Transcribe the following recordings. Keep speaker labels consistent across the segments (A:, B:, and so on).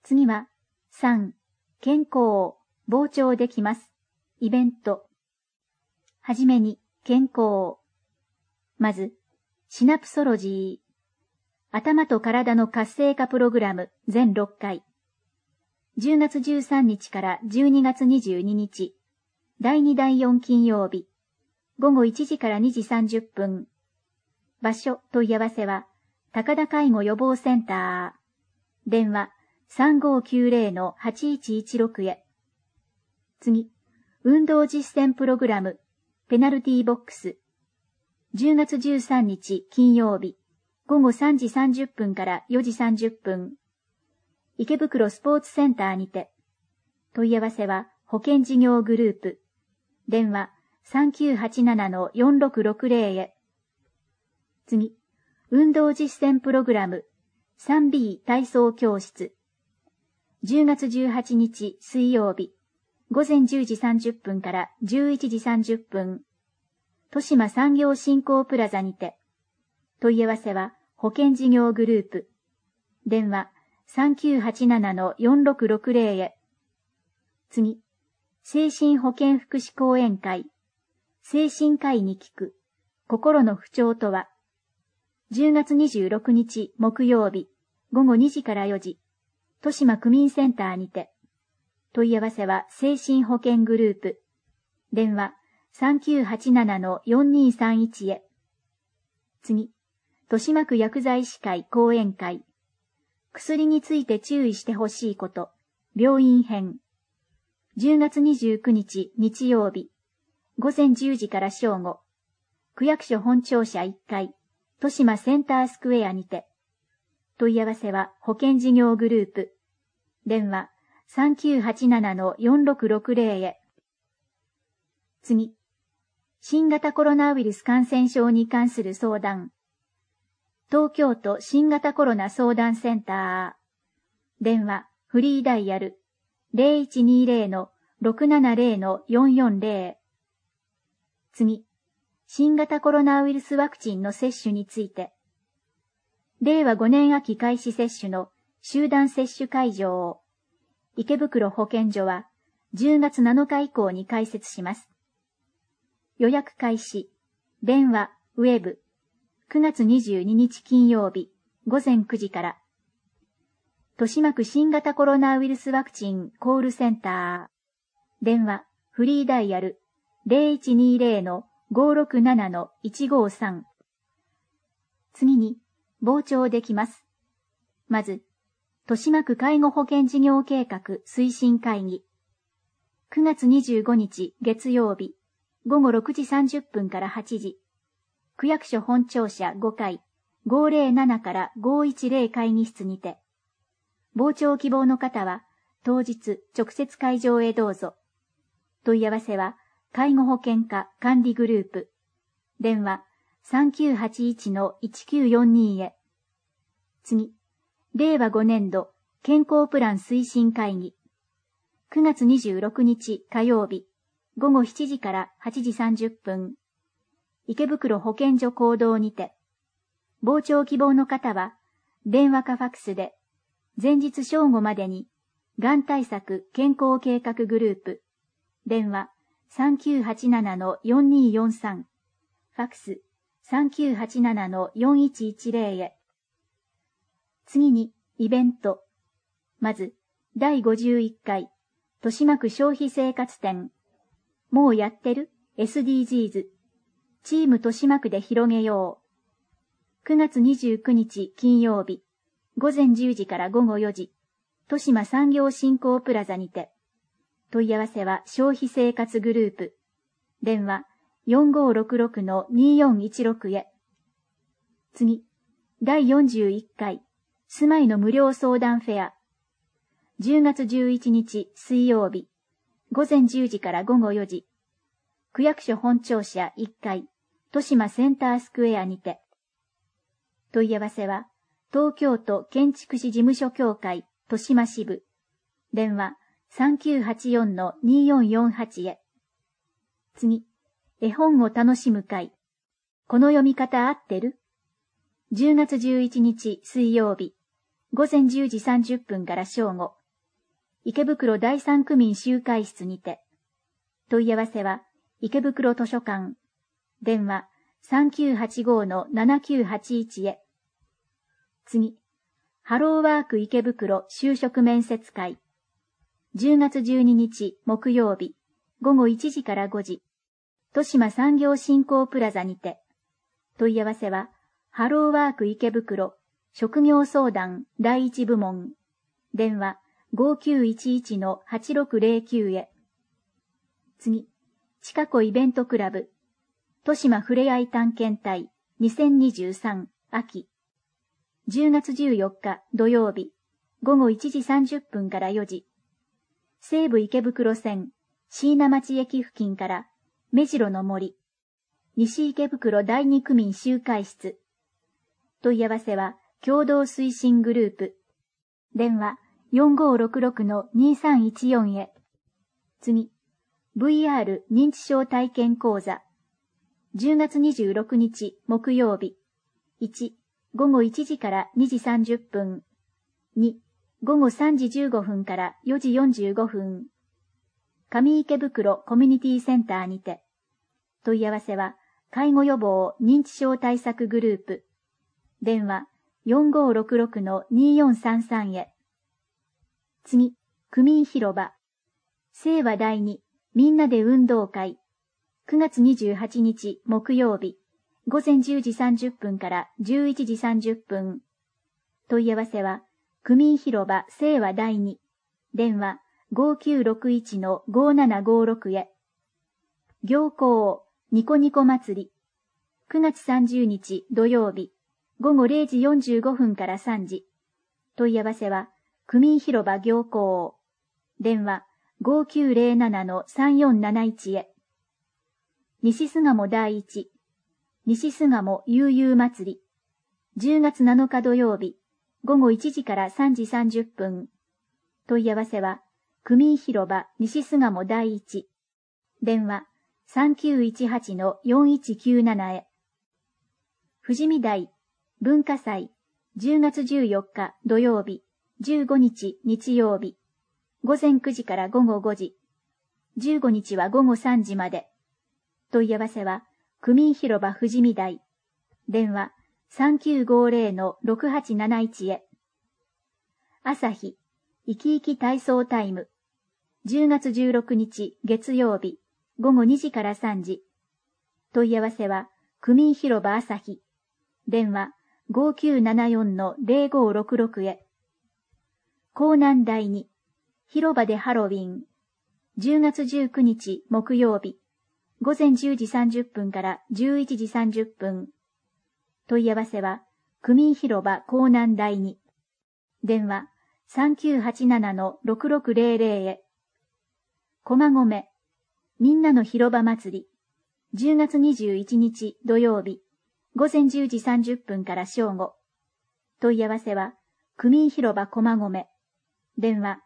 A: 次は、3、健康、傍聴できます。イベント。はじめに、健康。まず、シナプソロジー。頭と体の活性化プログラム全6回。10月13日から12月22日。第2第4金曜日。午後1時から2時30分。場所問い合わせは、高田介護予防センター。電話3590-8116へ。次、運動実践プログラム、ペナルティーボックス。10月13日金曜日。午後3時30分から4時30分。池袋スポーツセンターにて。問い合わせは保険事業グループ。電話3987-4660へ。次、運動実践プログラム 3B 体操教室。10月18日水曜日。午前10時30分から11時30分。豊島産業振興プラザにて。問い合わせは保険事業グループ。電話3987-4660へ。次、精神保健福祉講演会。精神科医に聞く。心の不調とは。10月26日木曜日。午後2時から4時。豊島区民センターにて。問い合わせは精神保健グループ。電話3987-4231へ。次、豊島区薬剤師会講演会。薬について注意してほしいこと。病院編。10月29日日曜日。午前10時から正午。区役所本庁舎1階。豊島センタースクエアにて。問い合わせは保険事業グループ。電話3987-4660へ。次、新型コロナウイルス感染症に関する相談。東京都新型コロナ相談センター。電話、フリーダイヤル 0120-670-440。次、新型コロナウイルスワクチンの接種について。令和5年秋開始接種の集団接種会場を、池袋保健所は10月7日以降に開設します。予約開始、電話、ウェブ、9月22日金曜日、午前9時から。豊島区新型コロナウイルスワクチンコールセンター。電話、フリーダイヤル 0120-567-153。次に、傍聴できます。まず、豊島区介護保険事業計画推進会議。9月25日月曜日。午後6時30分から8時。区役所本庁舎5階、507から510会議室にて。傍聴希望の方は、当日直接会場へどうぞ。問い合わせは、介護保険課管理グループ。電話3981-1942へ。次、令和5年度健康プラン推進会議。9月26日火曜日。午後7時から8時30分。池袋保健所講堂にて。傍聴希望の方は、電話かファクスで、前日正午までに、がん対策健康計画グループ。電話3987-4243。ファクス3987-4110へ。次に、イベント。まず、第51回、豊島区消費生活展。もうやってる ?SDGs。チーム豊島区で広げよう。9月29日金曜日。午前10時から午後4時。豊島産業振興プラザにて。問い合わせは消費生活グループ。電話4566-2416へ。次。第41回。住まいの無料相談フェア。10月11日水曜日。午前10時から午後4時。区役所本庁舎1階、豊島センタースクエアにて。問い合わせは、東京都建築士事務所協会、豊島支部。電話3984-2448へ。次、絵本を楽しむ会。この読み方合ってる？ 10 月11日水曜日。 午前10時30分から正午、池袋第三区民集会室にて。問い合わせは、池袋図書館。電話、3985-7981へ。次、ハローワーク池袋就職面接会。10月12日木曜日、午後1時から5時、豊島産業振興プラザにて。問い合わせは、ハローワーク池袋職業相談第一部門。電話、5911-8609へ。次、近子イベントクラブ、豊島ふれあい探検隊2023秋。10月14日土曜日、午後1時30分から4時。西武池袋線、椎名町駅付近から目白の森、西池袋第二区民集会室。問い合わせは共同推進グループ。電話4566-2314へ。次、VR 認知症体験講座。10月26日木曜日。1、午後1時から2時30分。2、午後3時15分から4時45分。上池袋コミュニティセンターにて。問い合わせは、介護予防認知症対策グループ。電話4566-2433へ。次、区民広場。清和第二、みんなで運動会。9月28日木曜日。午前10時30分から11時30分。問い合わせは、区民広場清和第二。電話5961-5756へ。行幸ニコニコ祭り。9月30日土曜日。午後0時45分から3時。問い合わせは、区民広場行幸。電話5907-3471へ。西巣鴨第一。西巣鴨悠々祭り。10月7日土曜日。午後1時から3時30分。問い合わせは、区民広場西巣鴨第一。電話3918-4197へ。富士見台文化祭10月14日土曜日、15日日曜日。午前9時から午後5時。15日は午後3時まで。問い合わせは、区民広場富士見台。電話3950-6871へ。朝日、生き生き体操タイム。10月16日月曜日、午後2時から3時。問い合わせは、区民広場朝日。電話5974-0566へ。江南第二、広場でハロウィン。10月19日木曜日。午前10時30分から11時30分。問い合わせは、区民広場江南第二。電話3987-6600へ。駒込、みんなの広場祭り。10月21日土曜日。午前10時30分から正午。問い合わせは、区民広場駒込。電話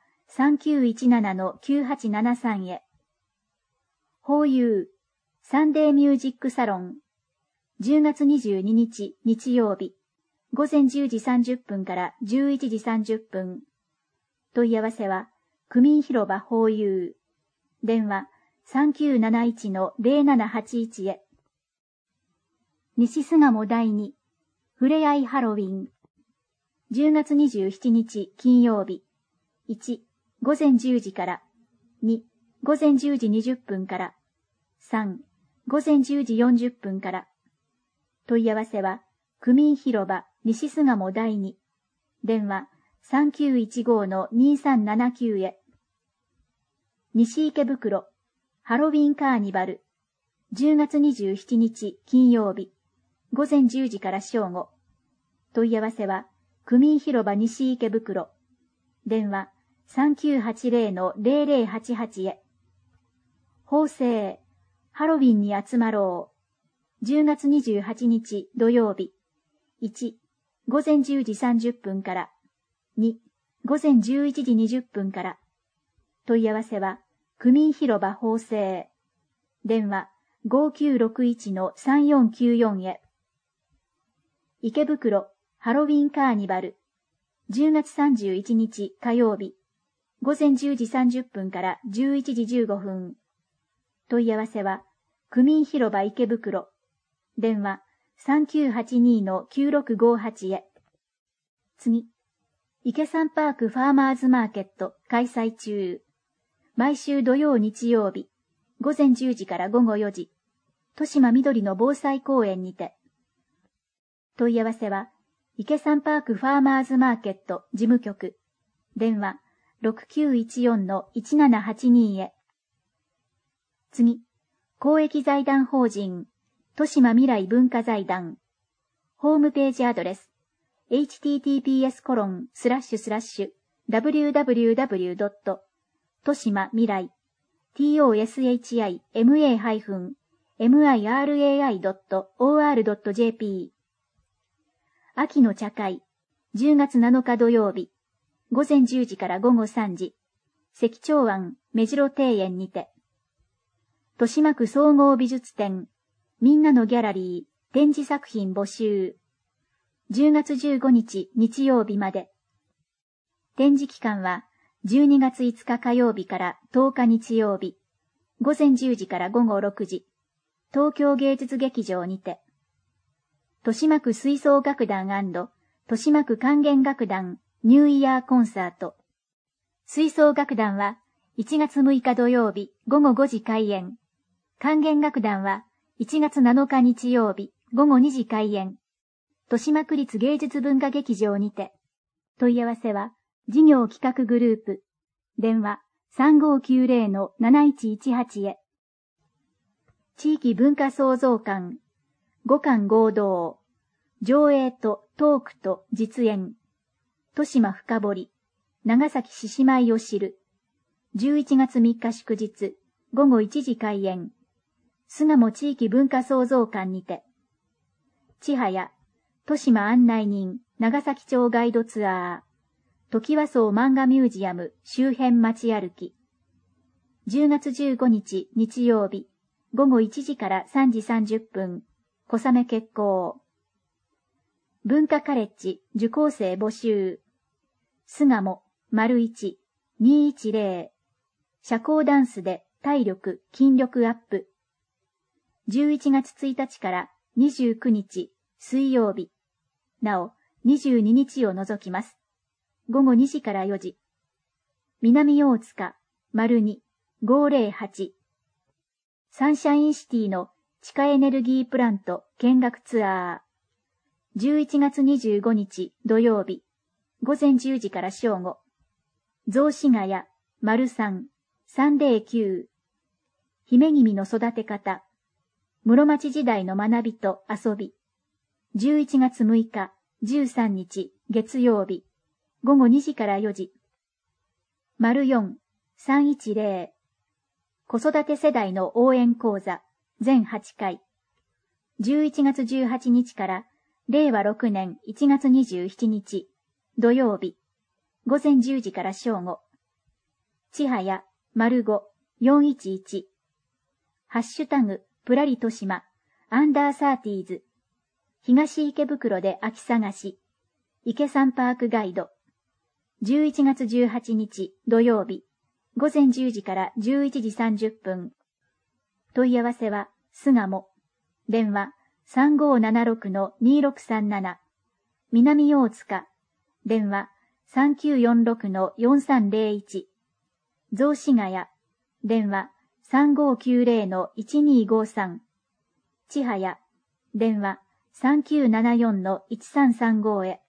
A: 3917-9873へ。ホーユー、サンデーミュージックサロン。10月22日日曜日。午前10時30分から11時30分。問い合わせは、区民広場ホーユー。電話3971-0781へ。西巣鴨第二、ふれあいハロウィン。10月27日金曜日。1、午前10時から。2、午前10時20分から。3、午前10時40分から。問い合わせは、区民広場西巣鴨第二。電話3915-2379へ。西池袋、ハロウィンカーニバル。10月27日金曜日。午前10時から正午。問い合わせは、区民広場西池袋。電話3980-0088へ。法政、ハロウィンに集まろう。10月28日土曜日。1、午前10時30分から。2、午前11時20分から。問い合わせは、区民広場法政。電話5961-3494へ。池袋ハロウィンカーニバル。 10月31日火曜日、午前10時30分から11時15分。問い合わせは、区民広場池袋。電話、3982-9658へ。次。池山パークファーマーズマーケット開催中。毎週土曜日曜日、午前10時から午後4時、豊島緑の防災公園にて。問い合わせは、池山パークファーマーズマーケット事務局。電話、6914-1782へ。次。公益財団法人、豊島未来文化財団。ホームページアドレス、https://www. 豊島未来、toshima-mirai.or.jp。秋の茶会、10月7日土曜日、午前10時から午後3時、関町湾目白庭園にて。豊島区総合美術展、みんなのギャラリー、展示作品募集。10月15日日曜日まで。展示期間は、12月5日火曜日から10日日曜日、午前10時から午後6時、東京芸術劇場にて。豊島区吹奏楽団&豊島区管弦楽団ニューイヤーコンサート。吹奏楽団は1月6日土曜日午後5時開演。管弦楽団は1月7日日曜日午後2時開演。豊島区立芸術文化劇場にて。問い合わせは事業企画グループ。電話 3590-7118 へ。地域文化創造館。五館合同。上映とトークと実演。豊島深堀。長崎獅子舞を知る。11月3日祝日。午後1時開演。巣鴨地域文化創造館にて。千早。豊島案内人。長崎町ガイドツアー。トキワ荘漫画ミュージアム周辺街歩き。10月15日日曜日。午後1時から3時30分。小雨決行。文化カレッジ受講生募集。巣鴨、01、210。社交ダンスで体力、筋力アップ。11月1日から29日水曜日。なお、22日を除きます。午後2時から4時。南大塚、02、508。サンシャインシティの地下エネルギープラント見学ツアー。11月25日土曜日。午前10時から正午。雑司ヶ谷、03、309。姫君の育て方。室町時代の学びと遊び。11月6日、13日月曜日。午後2時から4時。04、310。子育て世代の応援講座。全8回。11月18日から令和6年1月27日土曜日午前10時から正午。千早05 411。ハッシュタグプラリ豊島アンダーサーティーズ。東池袋で秋探し。池山パークガイド。11月18日土曜日午前10時から11時30分。問い合わせは、巣鴨。電話、3576-2637。南大塚。電話、3946-4301。雑司ヶ谷。電話、3590-1253。千早。電話、3974-1335へ。